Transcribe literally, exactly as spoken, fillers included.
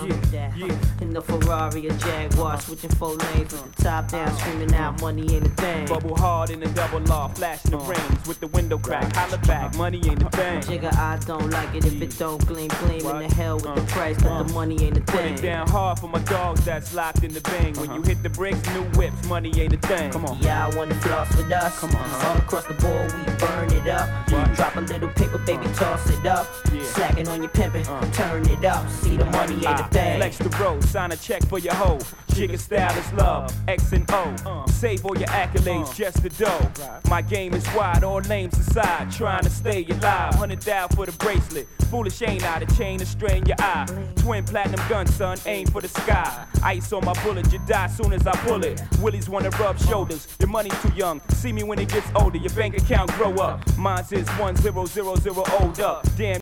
Yeah, yeah. In the Ferrari or Jaguar, switching four lanes with the top down, screaming out, money ain't a thing. Bubble hard in the double law, flashing the rings with the window crack. Holla back, money ain't a thing. Jigga, I don't like it if it don't gleam, gleam. In the hell with the price, but the money ain't a Put thing. it down hard for my dogs that's locked in the bang. When you hit the bricks, new whips, money ain't a thing. Come on. Yeah, I wanna floss with us. Come on. All across the board, we burn it up. What? Drop a little paper, baby, toss it up. Yeah. Slacking on your pimpin', Uh. turn it up. See the money ain't a I thing. flex the road, sign a check for your hoe. Jigga style is love, X and O. Save all your accolades, just the dough. My game is wide, all names aside. Trying to stay alive, hundred thousand for the bracelet. Foolish ain't I, the chain to strain your eye. Twin platinum gun, son, aim for the sky. Ice on my bullet, you die soon as I pull it. Willies wanna rub shoulders, your money's too young. See me when it gets older, your bank account grow up. Mine's is one zero zero zero old up. Damn.